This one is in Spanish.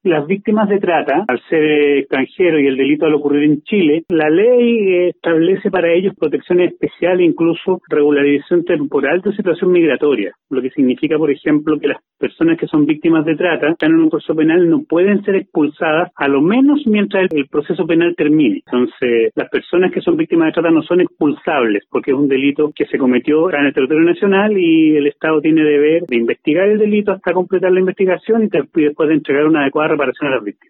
Las víctimas de trata, al ser extranjeros y el delito al ocurrir en Chile, la ley establece para ellos protección especial e incluso regularización temporal de situación migratoria, lo que significa, por ejemplo, que las personas que son víctimas de trata están en un proceso penal no pueden ser expulsadas a lo menos mientras el proceso penal termine. Entonces, las personas que son víctimas de trata no son expulsables porque es un delito que se cometió en el territorio nacional y el Estado tiene deber de investigar el delito hasta completar la investigación y después de entregar una adecuada reparación a las víctimas.